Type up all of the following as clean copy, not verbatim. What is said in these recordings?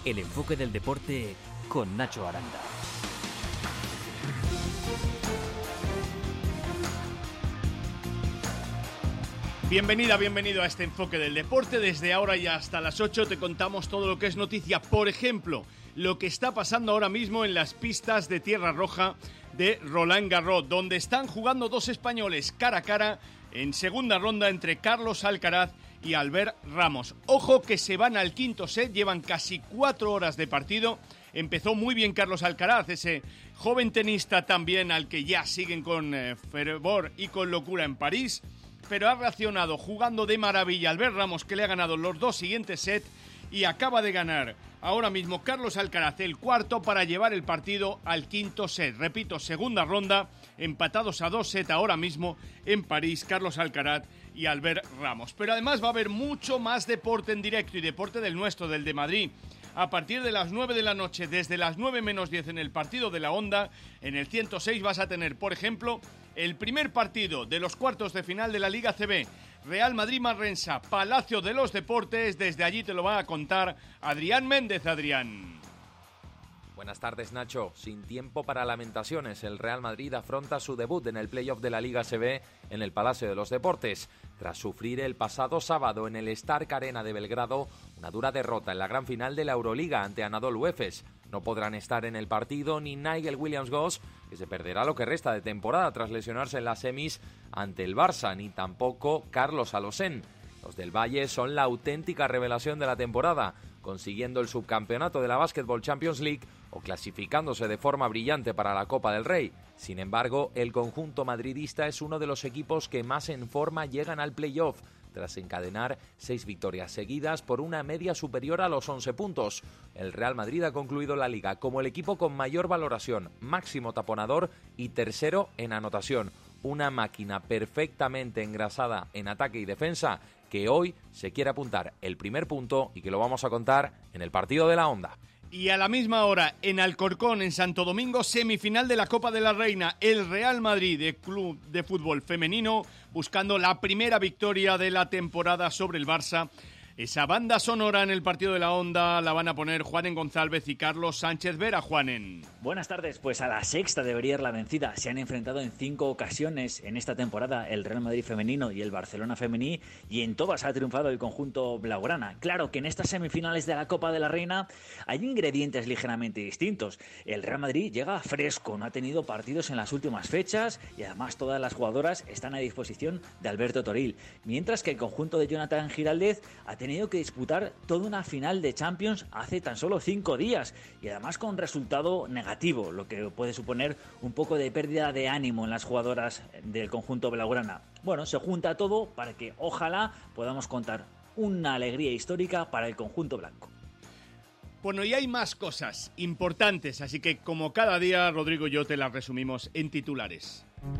El enfoque del deporte con Nacho Aranda. Bienvenida, bienvenido a este enfoque del deporte. Desde ahora y hasta las 8 te contamos todo lo que es noticia. Por ejemplo, lo que está pasando ahora mismo en las pistas de Tierra Roja de Roland Garros, donde están jugando dos españoles cara a cara en segunda ronda entre Carlos Alcaraz y Albert Ramos. Ojo que se van al quinto set, llevan casi 4 horas de partido. Empezó muy bien Carlos Alcaraz, ese joven tenista también al que ya siguen con fervor y con locura en París, pero ha reaccionado jugando de maravilla Albert Ramos, que le ha ganado los 2 siguientes sets y acaba de ganar ahora mismo Carlos Alcaraz el cuarto para llevar el partido al quinto set. Repito, segunda ronda, empatados a 2 sets ahora mismo en París, Carlos Alcaraz y Albert Ramos. Pero además va a haber mucho más deporte en directo y deporte del nuestro, del de Madrid. A partir de las 9 de la noche, desde las 9 menos 10 en el partido de la Onda, en el 106 vas a tener, por ejemplo, el primer partido de los cuartos de final de la Liga CB. Real Madrid-Manresa, Palacio de los Deportes. Desde allí te lo va a contar Adrián Méndez. Adrián. Buenas tardes, Nacho. Sin tiempo para lamentaciones, el Real Madrid afronta su debut en el playoff de la Liga CB en el Palacio de los Deportes. Tras sufrir el pasado sábado en el Stark Arena de Belgrado una dura derrota en la gran final de la Euroliga ante Anadolu Efes. No podrán estar en el partido ni Nigel Williams-Goss, que se perderá lo que resta de temporada tras lesionarse en las semis ante el Barça, ni tampoco Carlos Alocén. Los del Valle son la auténtica revelación de la temporada, consiguiendo el subcampeonato de la Basketball Champions League o clasificándose de forma brillante para la Copa del Rey. Sin embargo, el conjunto madridista es uno de los equipos que más en forma llegan al playoff, tras encadenar 6 victorias seguidas por una media superior a los 11 puntos. El Real Madrid ha concluido la Liga como el equipo con mayor valoración, máximo taponador y tercero en anotación. Una máquina perfectamente engrasada en ataque y defensa que hoy se quiere apuntar el primer punto y que lo vamos a contar en el partido de la Onda. Y a la misma hora, en Alcorcón, en Santo Domingo, semifinal de la Copa de la Reina, el Real Madrid de Club de Fútbol Femenino buscando la primera victoria de la temporada sobre el Barça. Esa banda sonora en el partido de la Onda la van a poner Juanen González y Carlos Sánchez Vera. Juanen. Buenas tardes, pues a la sexta debería ir la vencida. Se han enfrentado en 5 ocasiones en esta temporada el Real Madrid femenino y el Barcelona femení, y en todas ha triunfado el conjunto blaugrana. Claro que en estas semifinales de la Copa de la Reina hay ingredientes ligeramente distintos. El Real Madrid llega fresco, no ha tenido partidos en las últimas fechas y además todas las jugadoras están a disposición de Alberto Toril, mientras que el conjunto de Jonathan Giraldez ha tenido que disputar toda una final de Champions hace tan solo 5 días y además con resultado negativo, lo que puede suponer un poco de pérdida de ánimo en las jugadoras del conjunto blaugrana. Bueno, se junta todo para que ojalá podamos contar una alegría histórica para el conjunto blanco. Bueno, y hay más cosas importantes, así que como cada día, Rodrigo y yo te las resumimos en titulares.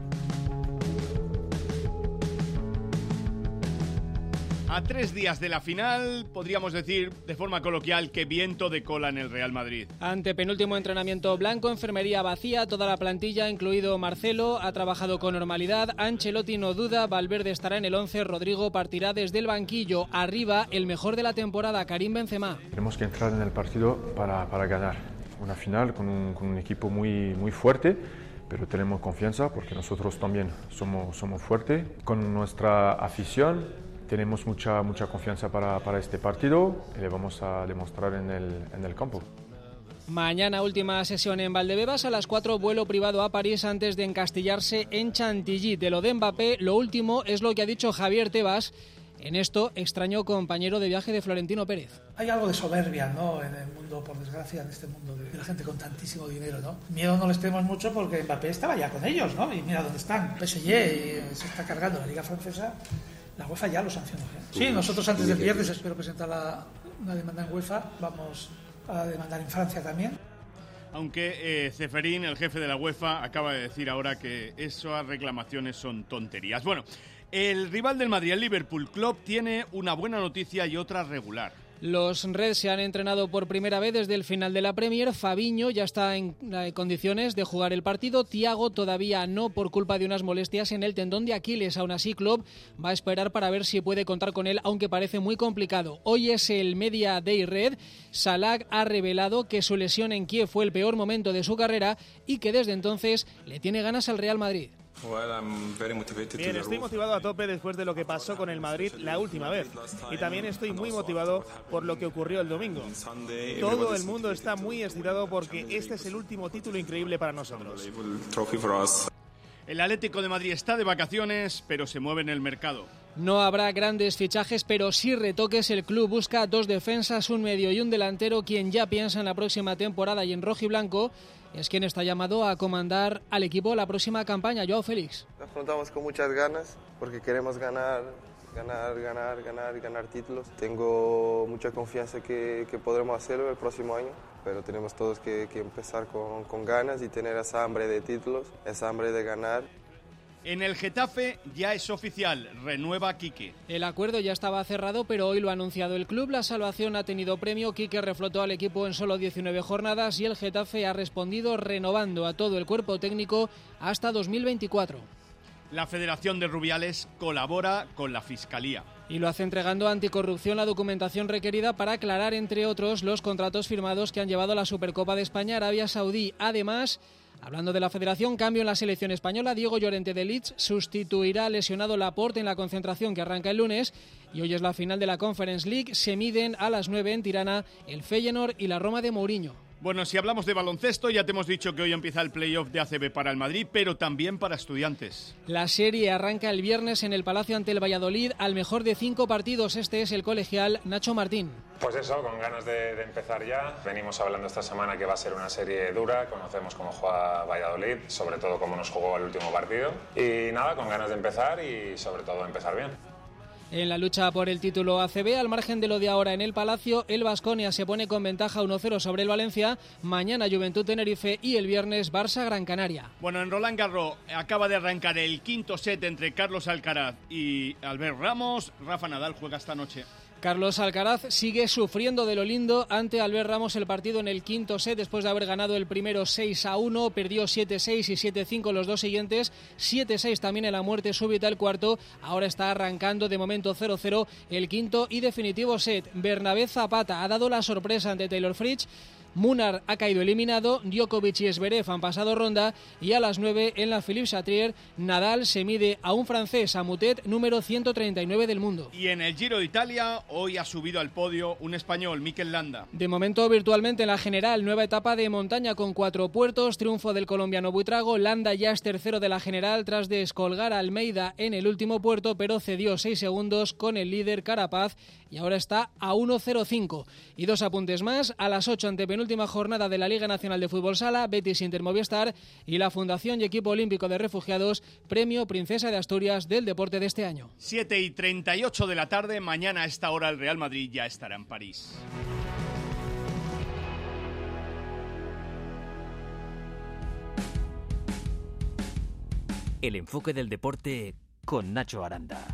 A 3 días de la final, podríamos decir de forma coloquial que viento de cola en el Real Madrid. Ante penúltimo entrenamiento blanco, enfermería vacía, toda la plantilla, incluido Marcelo, ha trabajado con normalidad. Ancelotti no duda, Valverde estará en el 11, Rodrigo partirá desde el banquillo. Arriba, el mejor de la temporada, Karim Benzema. Tenemos que entrar en el partido para ganar una final con un equipo muy fuerte, pero tenemos confianza porque nosotros también somos fuertes. Con nuestra afición tenemos mucha confianza para este partido y le vamos a demostrar en el campo. Mañana última sesión en Valdebebas, a las 4 vuelo privado a París antes de encastillarse en Chantilly. De lo de Mbappé, lo último es lo que ha dicho Javier Tebas, en esto extraño compañero de viaje de Florentino Pérez. Hay algo de soberbia, ¿no?, en el mundo, por desgracia, en este mundo de la gente con tantísimo dinero, ¿no? Miedo no les tenemos mucho porque Mbappé estaba ya con ellos, ¿no? Y mira dónde están, PSG, y se está cargando la Liga Francesa. La UEFA ya lo sancionó. Sí, nosotros antes del viernes espero presentar una demanda en UEFA. Vamos a demandar en Francia también. Aunque Ceferín, el jefe de la UEFA, acaba de decir ahora que esas reclamaciones son tonterías. Bueno, el rival del Madrid, el Liverpool Club, tiene una buena noticia y otra regular. Los Reds se han entrenado por primera vez desde el final de la Premier. Fabinho ya está en condiciones de jugar el partido. Thiago todavía no, por culpa de unas molestias en el tendón de Aquiles. Aún así, Klopp va a esperar para ver si puede contar con él, aunque parece muy complicado. Hoy es el Media Day Red. Salah ha revelado que su lesión en Kiev fue el peor momento de su carrera y que desde entonces le tiene ganas al Real Madrid. Bien, estoy motivado a tope después de lo que pasó con el Madrid la última vez. Y también estoy muy motivado por lo que ocurrió el domingo. Todo el mundo está muy excitado porque este es el último título increíble para nosotros. El Atlético de Madrid está de vacaciones, pero se mueve en el mercado. No habrá grandes fichajes, pero sí retoques. El club busca 2 defensas, un medio y un delantero. Quien ya piensa en la próxima temporada y en rojiblanco es quien está llamado a comandar al equipo la próxima campaña, Joao Félix. Nos afrontamos con muchas ganas porque queremos ganar títulos. Tengo mucha confianza que podremos hacerlo el próximo año, pero tenemos todos que empezar con ganas y tener esa hambre de títulos, esa hambre de ganar. En el Getafe ya es oficial, renueva Quique. El acuerdo ya estaba cerrado, pero hoy lo ha anunciado el club. La salvación ha tenido premio. Quique reflotó al equipo en solo 19 jornadas y el Getafe ha respondido renovando a todo el cuerpo técnico hasta 2024. La Federación de Rubiales colabora con la Fiscalía. Y lo hace entregando a Anticorrupción la documentación requerida para aclarar, entre otros, los contratos firmados que han llevado a la Supercopa de España a Arabia Saudí. Además, hablando de la Federación, cambio en la selección española. Diego Llorente de Leeds sustituirá al lesionado Laporte en la concentración que arranca el lunes. Y hoy es la final de la Conference League. Se miden a las 9 en Tirana el Feyenoord y la Roma de Mourinho. Bueno, si hablamos de baloncesto, ya te hemos dicho que hoy empieza el playoff de ACB para el Madrid, pero también para Estudiantes. La serie arranca el viernes en el Palacio ante el Valladolid. Al mejor de 5 partidos, este es el colegial Nacho Martín. Pues eso, con ganas de empezar ya. Venimos hablando esta semana que va a ser una serie dura. Conocemos cómo juega Valladolid, sobre todo cómo nos jugó el último partido. Y nada, con ganas de empezar y sobre todo empezar bien. En la lucha por el título ACB, al margen de lo de ahora en el Palacio, el Baskonia se pone con ventaja 1-0 sobre el Valencia. Mañana Juventud Tenerife y el viernes Barça Gran Canaria. Bueno, en Roland Garros acaba de arrancar el quinto set entre Carlos Alcaraz y Albert Ramos. Rafa Nadal juega esta noche. Carlos Alcaraz sigue sufriendo de lo lindo ante Albert Ramos el partido en el quinto set después de haber ganado el primero 6-1, perdió 7-6 y 7-5 los dos siguientes, 7-6 también en la muerte súbita el cuarto. Ahora está arrancando de momento 0-0 el quinto y definitivo set. Bernabé Zapata ha dado la sorpresa ante Taylor Fritz. Munar ha caído eliminado, Djokovic y Zverev han pasado ronda y a las 9 en la Philippe Chatrier, Nadal se mide a un francés, a Mutet, número 139 del mundo. Y en el Giro de Italia, hoy ha subido al podio un español, Mikel Landa. De momento virtualmente en la general, nueva etapa de montaña con 4 puertos, triunfo del colombiano Buitrago. Landa ya es tercero de la general tras descolgar a Almeida en el último puerto, pero cedió 6 segundos con el líder Carapaz y ahora está a 1.05. Y 2 apuntes más, a las 8 ante penúltima jornada de la Liga Nacional de Fútbol Sala, Betis Inter Movistar y la Fundación y Equipo Olímpico de Refugiados, Premio Princesa de Asturias del deporte de este año. 7:38 de la tarde, mañana a esta hora el Real Madrid ya estará en París. El enfoque del deporte con Nacho Aranda.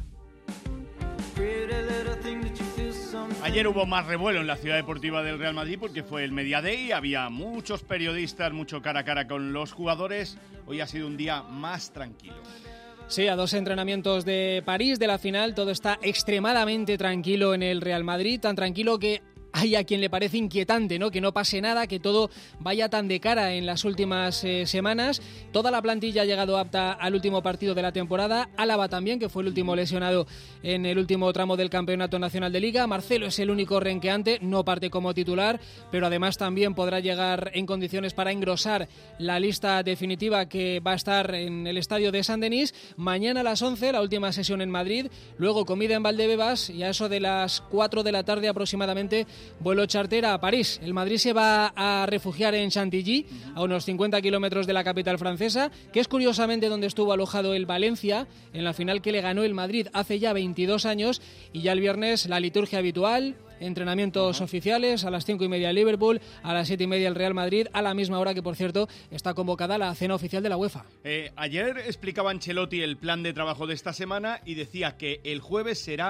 Ayer hubo más revuelo en la ciudad deportiva del Real Madrid porque fue el Media Day, había muchos periodistas, mucho cara a cara con los jugadores. Hoy ha sido un día más tranquilo. Sí, a 2 entrenamientos de París, de la final, todo está extremadamente tranquilo en el Real Madrid, tan tranquilo que hay a quien le parece inquietante, ¿no? Que no pase nada, que todo vaya tan de cara en las últimas semanas. Toda la plantilla ha llegado apta al último partido de la temporada. Álava también, que fue el último lesionado en el último tramo del Campeonato Nacional de Liga. Marcelo es el único renqueante, no parte como titular, pero además también podrá llegar en condiciones para engrosar la lista definitiva que va a estar en el estadio de Saint-Denis. Mañana a las 11, la última sesión en Madrid. Luego comida en Valdebebas y a eso de las 4 de la tarde aproximadamente vuelo charter a París. El Madrid se va a refugiar en Chantilly, a unos 50 kilómetros de la capital francesa, que es curiosamente donde estuvo alojado el Valencia en la final que le ganó el Madrid hace ya 22 años. Y ya el viernes la liturgia habitual, entrenamientos oficiales, a las 5:30 el Liverpool, a las 7:30 el Real Madrid, a la misma hora que, por cierto, está convocada la cena oficial de la UEFA. Ayer explicaba Ancelotti el plan de trabajo de esta semana y decía que el jueves será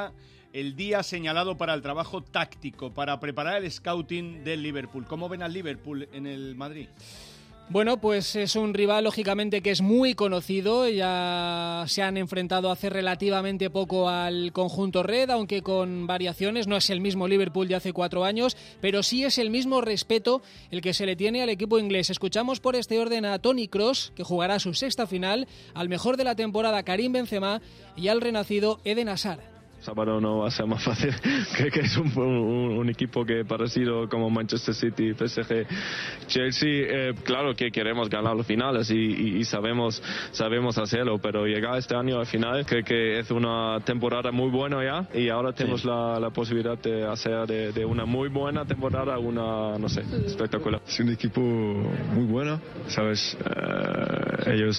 el día señalado para el trabajo táctico, para preparar el scouting del Liverpool. ¿Cómo ven al Liverpool en el Madrid? Bueno, pues es un rival, lógicamente, que es muy conocido. Ya se han enfrentado hace relativamente poco al conjunto red, aunque con variaciones. No es el mismo Liverpool de hace 4 años, pero sí es el mismo respeto el que se le tiene al equipo inglés. Escuchamos por este orden a Toni Kroos, que jugará su 6ª final, al mejor de la temporada Karim Benzema y al renacido Eden Hazard. Sábado no va a ser más fácil, que es un equipo que parecido como Manchester City, PSG, Chelsea. Claro que queremos ganar los finales y sabemos hacerlo, pero llegar este año al final creo que es una temporada muy buena ya, y ahora tenemos la posibilidad de hacer de una muy buena temporada una, no sé, espectacular. Es un equipo muy bueno, ¿sabes? Ellos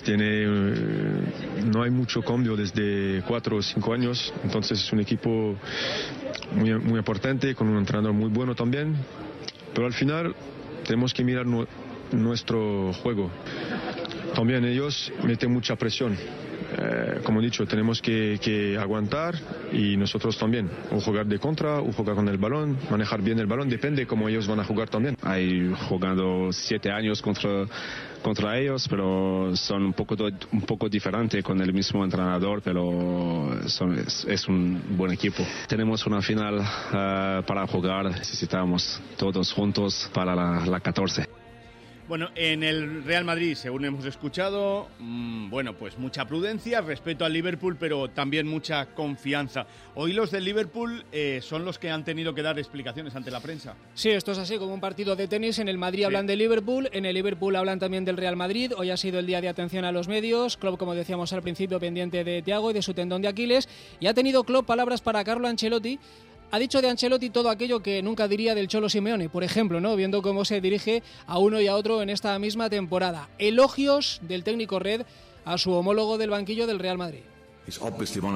tienen, no hay mucho cambio desde 4 o 5 años, entonces es un equipo muy, muy importante, con un entrenador muy bueno también, pero al final tenemos que mirar nuestro juego. También ellos meten mucha presión. Como he dicho, tenemos que aguantar, y nosotros también, o jugar de contra o jugar con el balón, manejar bien el balón, depende cómo ellos van a jugar también. Hay jugando 7 años contra ellos, pero son un poco diferente con el mismo entrenador, pero es un buen equipo. Tenemos una final para jugar, necesitamos todos juntos para la 14. Bueno, en el Real Madrid, según hemos escuchado, bueno, pues mucha prudencia, respeto al Liverpool, pero también mucha confianza. Hoy los del Liverpool son los que han tenido que dar explicaciones ante la prensa. Sí, esto es así, como un partido de tenis. En el Madrid hablan de Liverpool, en el Liverpool hablan también del Real Madrid. Hoy ha sido el día de atención a los medios. Klopp, como decíamos al principio, pendiente de Thiago y de su tendón de Aquiles. Y ha tenido Klopp palabras para Carlo Ancelotti. Ha dicho de Ancelotti todo aquello que nunca diría del Cholo Simeone, por ejemplo, ¿no? Viendo cómo se dirige a uno y a otro en esta misma temporada. Elogios del técnico red a su homólogo del banquillo del Real Madrid. Es uno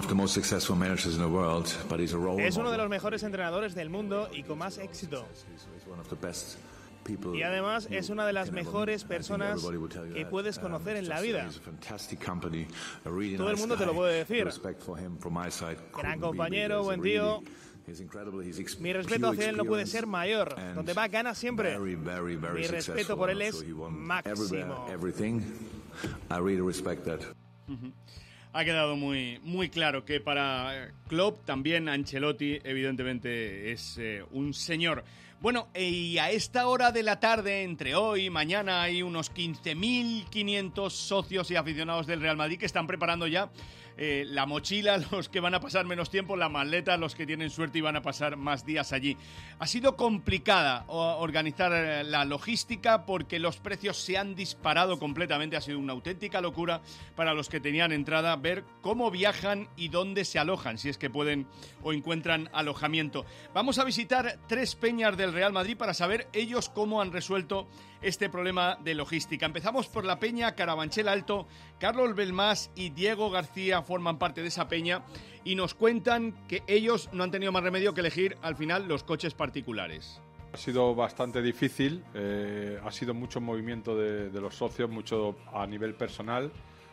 de los mejores entrenadores del mundo y con más éxito. Y además es una de las mejores personas que puedes conocer en la vida. Todo el mundo te lo puede decir. Gran compañero, buen tío. Mi respeto hacia él no puede ser mayor. Donde va, gana siempre. Mi respeto por él es máximo. Ha quedado muy, muy claro que para Klopp también Ancelotti evidentemente es un señor. Bueno, y a esta hora de la tarde, entre hoy y mañana, hay unos 15.500 socios y aficionados del Real Madrid que están preparando ya la mochila, los que van a pasar menos tiempo, la maleta, los que tienen suerte y van a pasar más días allí. Ha sido complicada organizar la logística porque los precios se han disparado completamente. Ha sido una auténtica locura para los que tenían entrada ver cómo viajan y dónde se alojan, si es que pueden o encuentran alojamiento. Vamos a visitar 3 peñas del Real Madrid para saber ellos cómo han resuelto este problema de logística. Empezamos por la peña Carabanchel Alto. Carlos Belmás y Diego García forman parte de esa peña y nos cuentan que ellos no han tenido más remedio que elegir al final los coches particulares. Ha sido bastante difícil, ha sido mucho movimiento de los socios, mucho a nivel personal,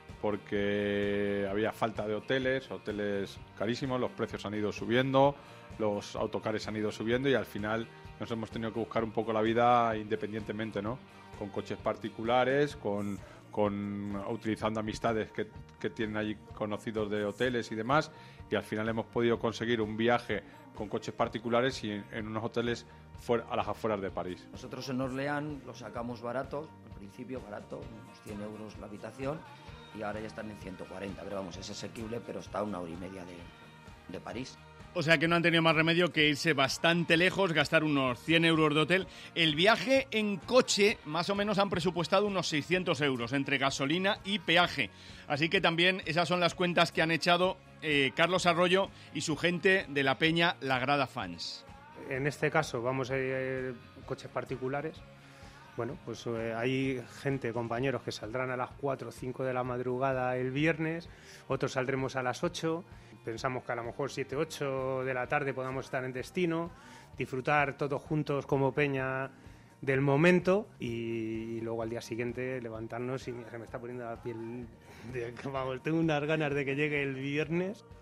porque había falta de hoteles carísimos, los precios han ido subiendo, los autocares han ido subiendo y al final nos hemos tenido que buscar un poco la vida independientemente, ¿no? Con coches particulares, utilizando amistades que tienen allí conocidos de hoteles y demás, y al final hemos podido conseguir un viaje con coches particulares y en unos hoteles a las afueras de París. Nosotros en Orleans lo sacamos barato, al principio barato, unos 100 euros la habitación, y ahora ya están en 140, pero vamos, es asequible, pero está a 1 hora y media de París. O sea que no han tenido más remedio que irse bastante lejos, gastar unos 100 euros de hotel. El viaje en coche, más o menos han presupuestado unos 600 euros entre gasolina y peaje. Así que también esas son las cuentas que han echado Carlos Arroyo y su gente de la peña La Grada Fans. En este caso vamos a ir coches particulares. Bueno, pues hay compañeros que saldrán a las 4 o 5 de la madrugada el viernes, otros saldremos a las 8. Pensamos que a lo mejor 7 o 8 de la tarde podamos estar en destino, disfrutar todos juntos como peña del momento y luego al día siguiente levantarnos y mira, se me está poniendo la piel, vamos, tengo unas ganas de que llegue el viernes.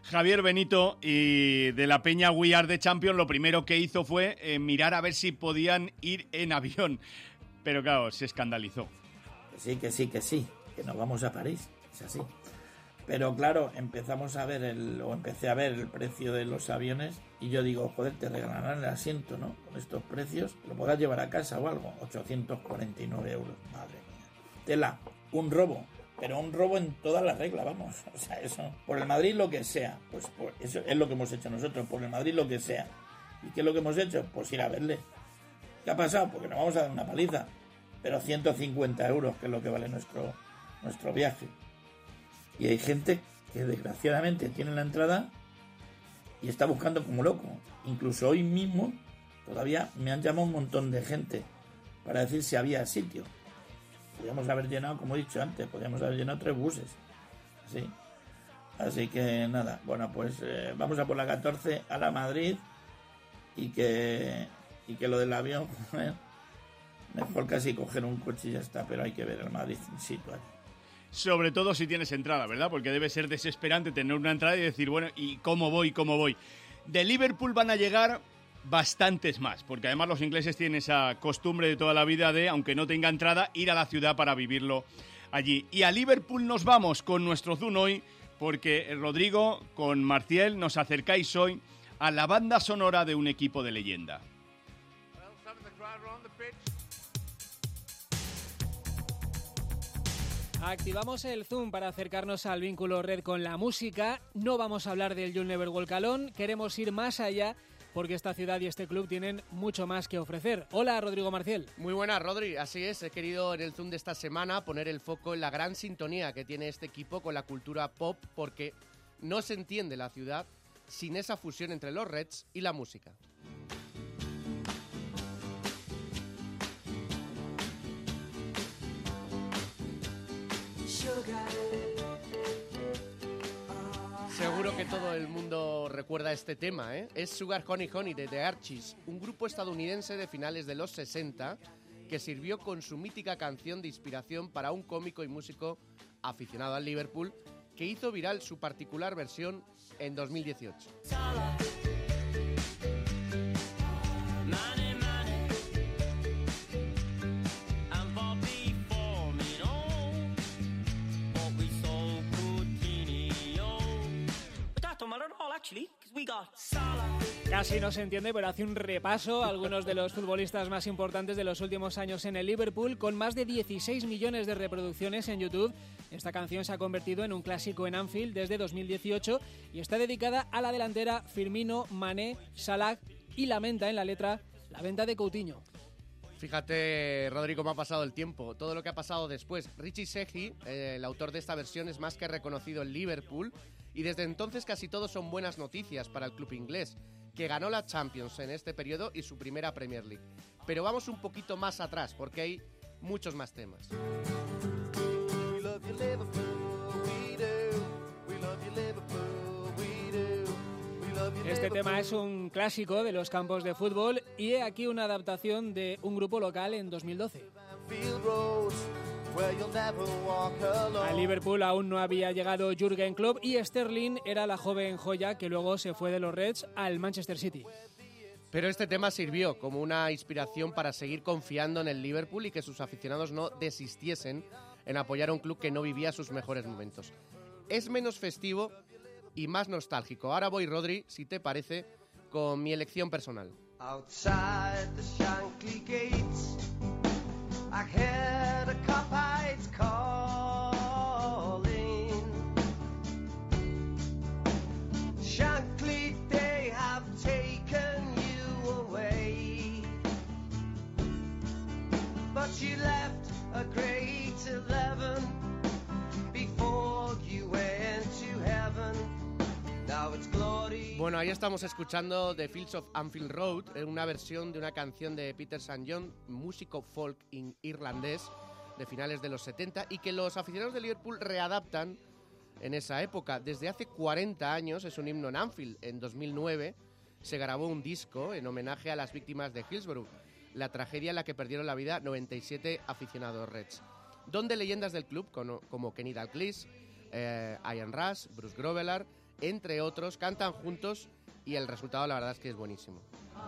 Javier Benito y de la Peña We Are the Champions, lo primero que hizo fue mirar a ver si podían ir en avión. Pero claro, se escandalizó. Que sí, que nos vamos a París, es así. Pero claro, empecé a ver el precio de los aviones y yo digo, joder, te regalarán el asiento, ¿no? Con estos precios, lo podrás llevar a casa o algo. 849 euros, madre mía. Tela, un robo. Pero un robo en todas las reglas, vamos. O sea, eso, por el Madrid lo que sea, pues eso es lo que hemos hecho nosotros, por el Madrid lo que sea. ¿Y qué es lo que hemos hecho? Pues ir a verle. ¿Qué ha pasado? Porque nos vamos a dar una paliza. Pero 150 euros, que es lo que vale nuestro viaje. Y hay gente que desgraciadamente tiene la entrada y está buscando como loco. Incluso hoy mismo todavía me han llamado un montón de gente para decir si había sitio. Podríamos haber llenado, como he dicho antes, 3 buses. Así que nada, bueno, pues vamos a por la 14 a la Madrid y que lo del avión, mejor casi coger un coche y ya está, pero hay que ver el Madrid in situ allí. Sobre todo si tienes entrada, ¿verdad? Porque debe ser desesperante tener una entrada y decir, bueno, ¿y cómo voy? De Liverpool van a llegar bastantes más, porque además los ingleses tienen esa costumbre de toda la vida de, aunque no tenga entrada, ir a la ciudad para vivirlo allí. Y a Liverpool nos vamos con nuestro Zoom hoy, porque Rodrigo, con Marcial, nos acercáis hoy a la banda sonora de un equipo de leyenda. Activamos el Zoom para acercarnos al vínculo red con la música. No vamos a hablar del You'll Never Walk Alone, queremos ir más allá porque esta ciudad y este club tienen mucho más que ofrecer. Hola, Rodrigo Marcial. Muy buenas, Rodri. Así es, he querido en el Zoom de esta semana poner el foco en la gran sintonía que tiene este equipo con la cultura pop, porque no se entiende la ciudad sin esa fusión entre los Reds y la música. Seguro que todo el mundo recuerda este tema, ¿eh? Es Sugar Honey Honey de The Archies, un grupo estadounidense de finales de los 60 que sirvió con su mítica canción de inspiración para un cómico y músico aficionado al Liverpool que hizo viral su particular versión en 2018. Casi no se entiende, pero hace un repaso a algunos de los futbolistas más importantes de los últimos años en el Liverpool, con más de 16 millones de reproducciones en YouTube. Esta canción se ha convertido en un clásico en Anfield desde 2018 y está dedicada a la delantera Firmino, Mané, Salah y lamenta en la letra la venta de Coutinho. Fíjate, Rodrigo, cómo ha pasado el tiempo, todo lo que ha pasado después. Richie Sehi, el autor de esta versión, es más que reconocido en Liverpool y desde entonces casi todo son buenas noticias para el club inglés, que ganó la Champions en este periodo y su primera Premier League. Pero vamos un poquito más atrás, porque hay muchos más temas. Este tema es un clásico de los campos de fútbol y he aquí una adaptación de un grupo local en 2012. A Liverpool aún no había llegado Jürgen Klopp y Sterling era la joven joya que luego se fue de los Reds al Manchester City. Pero este tema sirvió como una inspiración para seguir confiando en el Liverpool y que sus aficionados no desistiesen en apoyar a un club que no vivía sus mejores momentos. Es menos festivo y más nostálgico. Ahora voy, Rodri, si te parece, con mi elección personal. Outside the Shankly gates, I heard a cop-eyes calling. Shankly, they have taken you away, but you left a great 11 before you went to heaven. Bueno, ahí estamos escuchando The Fields of Anfield Road, una versión de una canción de Peter St. John, músico folk irlandés de finales de los 70 y que los aficionados de Liverpool readaptan en esa época. Desde hace 40 años es un himno en Anfield. En 2009 se grabó un disco en homenaje a las víctimas de Hillsborough, la tragedia en la que perdieron la vida 97 aficionados Reds, donde leyendas del club como Kenny Dalglish, Ian Rush, Bruce Grovelar entre otros, cantan juntos y el resultado la verdad es que es buenísimo.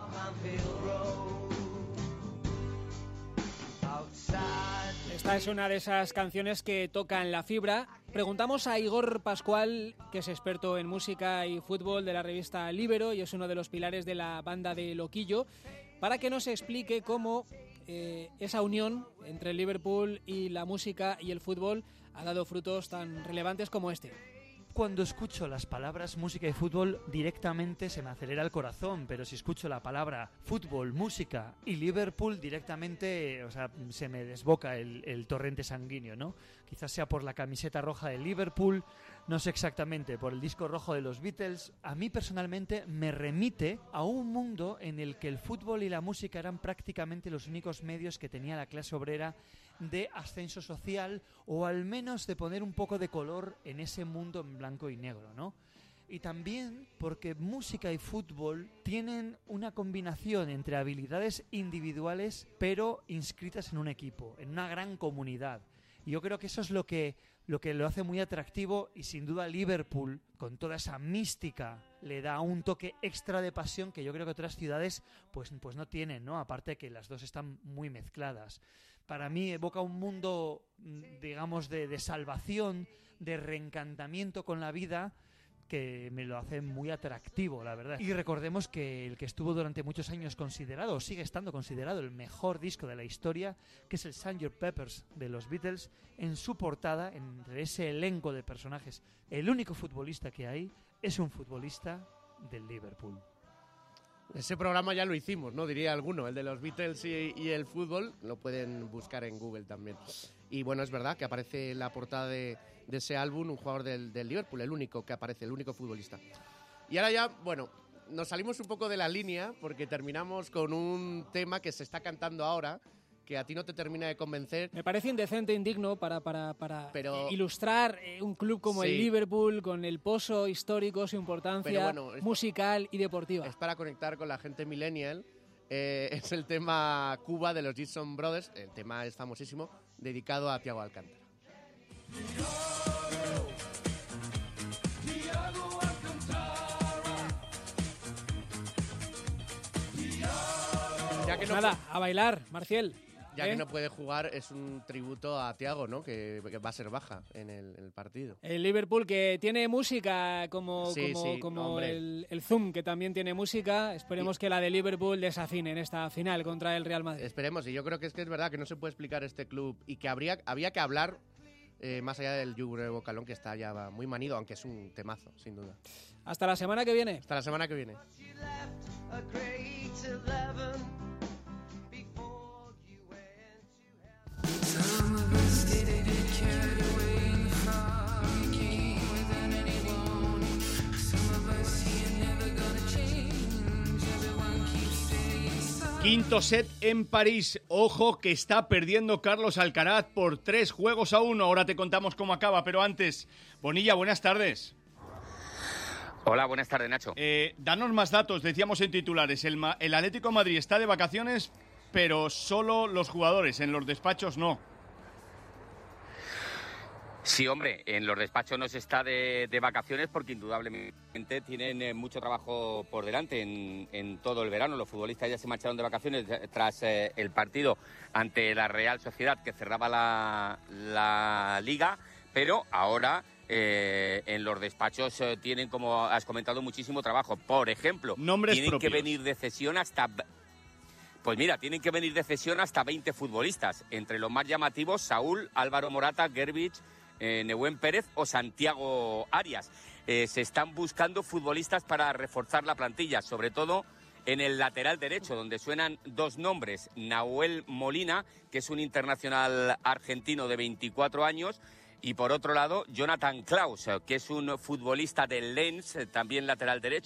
Esta es una de esas canciones que tocan la fibra. Preguntamos a Igor Pascual, que es experto en música y fútbol de la revista Libero y es uno de los pilares de la banda de Loquillo, para que nos explique cómo esa unión entre el Liverpool y la música y el fútbol ha dado frutos tan relevantes como este. Cuando escucho las palabras música y fútbol directamente se me acelera el corazón, pero si escucho la palabra fútbol, música y Liverpool directamente, o sea, se me desboca el torrente sanguíneo, ¿no? Quizás sea por la camiseta roja de Liverpool, no sé exactamente, por el disco rojo de los Beatles. A mí personalmente me remite a un mundo en el que el fútbol y la música eran prácticamente los únicos medios que tenía la clase obrera de ascenso social, o al menos de poner un poco de color en ese mundo en blanco y negro, ¿no? Y también porque música y fútbol tienen una combinación entre habilidades individuales pero inscritas en un equipo, en una gran comunidad. Y yo creo que eso es lo que lo hace muy atractivo, y sin duda Liverpool, con toda esa mística, le da un toque extra de pasión que yo creo que otras ciudades pues no tienen, ¿no? Aparte de que las dos están muy mezcladas. Para mí evoca un mundo, digamos, de salvación, de reencantamiento con la vida, que me lo hace muy atractivo, la verdad. Y recordemos que el que estuvo durante muchos años considerado, o sigue estando considerado, el mejor disco de la historia, que es el Sgt. Pepper's de los Beatles, en su portada, entre ese elenco de personajes, el único futbolista que hay es un futbolista del Liverpool. Ese programa ya lo hicimos, ¿no? Diría alguno, el de los Beatles y el fútbol. Lo pueden buscar en Google también. Y bueno, es verdad que aparece en la portada de ese álbum un jugador del Liverpool, el único que aparece, el único futbolista. Y ahora ya, bueno, nos salimos un poco de la línea porque terminamos con un tema que se está cantando ahora, que a ti no te termina de convencer. Me parece indecente, indigno para ilustrar un club como el Liverpool, con el pozo histórico, su importancia musical y deportiva. Es para conectar con la gente millennial. Es el tema Cuba de los Gibson Brothers. El tema es famosísimo, dedicado a Thiago Alcántara. Ya que nada, a bailar, Marcial. Ya que no puede jugar, es un tributo a Thiago, ¿no? Que va a ser baja en el partido. El Liverpool, que tiene música como el Zoom, que también tiene música. Esperemos que la de Liverpool desafine en esta final contra el Real Madrid. Esperemos, y yo creo que es verdad que no se puede explicar este club y que había que hablar más allá del Yugo Bocalón, que está ya muy manido, aunque es un temazo, sin duda. Hasta la semana que viene. Hasta la semana que viene. Quinto set en París. Ojo que está perdiendo Carlos Alcaraz por 3-1. Ahora te contamos cómo acaba, pero antes, Bonilla, buenas tardes. Hola, buenas tardes, Nacho. Danos más datos, decíamos en titulares. El Atlético de Madrid está de vacaciones, pero solo los jugadores, en los despachos no. Sí, hombre, en los despachos no se está de vacaciones porque indudablemente tienen mucho trabajo por delante en todo el verano. Los futbolistas ya se marcharon de vacaciones tras el partido ante la Real Sociedad, que cerraba la Liga, pero ahora en los despachos tienen, como has comentado, muchísimo trabajo. Por ejemplo, tienen que venir de cesión hasta... Pues mira, tienen que venir de cesión hasta 20 futbolistas, entre los más llamativos Saúl, Álvaro Morata, Gerbich, Nehuen Pérez o Santiago Arias. Se están buscando futbolistas para reforzar la plantilla, sobre todo en el lateral derecho, donde suenan dos nombres: Nahuel Molina, que es un internacional argentino de 24 años, y por otro lado Jonathan Klaus, que es un futbolista del Lens, también lateral derecho,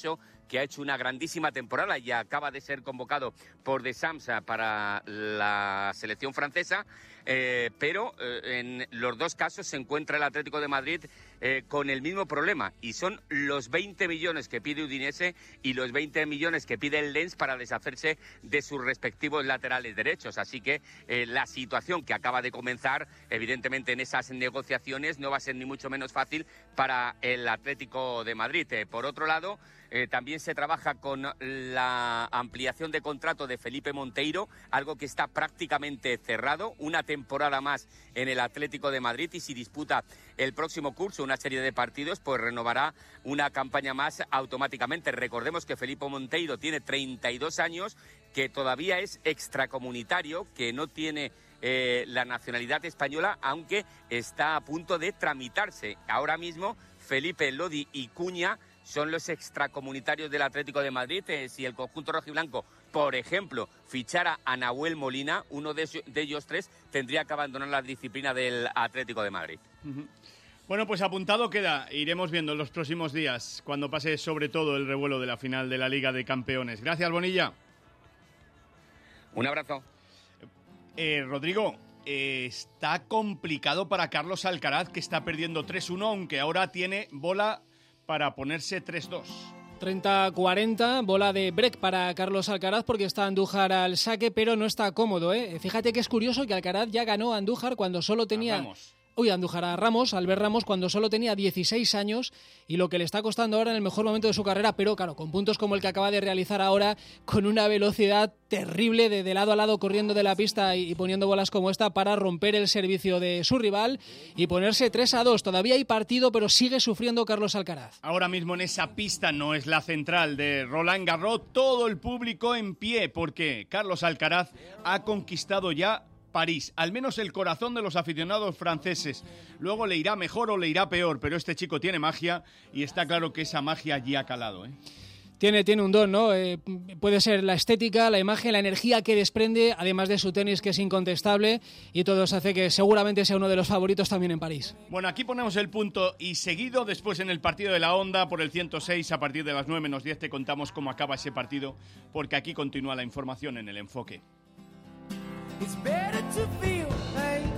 que ha hecho una grandísima temporada y acaba de ser convocado por Deschamps para la selección francesa, pero en los dos casos se encuentra el Atlético de Madrid con el mismo problema, y son los 20 millones que pide Udinese y los 20 millones que pide el Lens para deshacerse de sus respectivos laterales derechos. Así que la situación que acaba de comenzar, evidentemente en esas negociaciones, no va a ser ni mucho menos fácil para el Atlético de Madrid. Por otro lado, también se trabaja con la ampliación de contrato de Felipe Monteiro, algo que está prácticamente cerrado, una temporada más en el Atlético de Madrid, y si disputa el próximo curso una serie de partidos, pues renovará una campaña más automáticamente. Recordemos que Felipe Monteiro tiene 32 años, que todavía es extracomunitario, que no tiene la nacionalidad española, aunque está a punto de tramitarse. Ahora mismo Felipe, Lodi y Cuña son los extracomunitarios del Atlético de Madrid. Si el conjunto rojiblanco, por ejemplo, fichara a Nahuel Molina, uno de ellos tres tendría que abandonar la disciplina del Atlético de Madrid. Bueno, pues apuntado queda. Iremos viendo en los próximos días, cuando pase sobre todo el revuelo de la final de la Liga de Campeones. Gracias, Bonilla. Un abrazo. Rodrigo, está complicado para Carlos Alcaraz, que está perdiendo 3-1, aunque ahora tiene bola para ponerse 3-2. 30-40, bola de break para Carlos Alcaraz porque está Andújar al saque, pero no está cómodo, ¿eh? Fíjate que es curioso que Alcaraz ya ganó a Andújar cuando solo tenía... Andújar a Ramos, Albert Ramos, cuando solo tenía 16 años, y lo que le está costando ahora en el mejor momento de su carrera, pero claro, con puntos como el que acaba de realizar ahora, con una velocidad terrible de lado a lado corriendo de la pista y poniendo bolas como esta para romper el servicio de su rival y ponerse 3-2. Todavía hay partido, pero sigue sufriendo Carlos Alcaraz. Ahora mismo en esa pista, no es la central de Roland Garros, todo el público en pie, porque Carlos Alcaraz ha conquistado ya París, al menos el corazón de los aficionados franceses. Luego le irá mejor o le irá peor, pero este chico tiene magia y está claro que esa magia allí ha calado, ¿eh? Tiene un don, ¿no? Puede ser la estética, la imagen, la energía que desprende, además de su tenis, que es incontestable, y todo eso hace que seguramente sea uno de los favoritos también en París. Bueno, aquí ponemos el punto y seguido, después en el partido de la Onda, por el 106, a partir de las 9:10 te contamos cómo acaba ese partido, porque aquí continúa la información en el enfoque. It's better to feel pain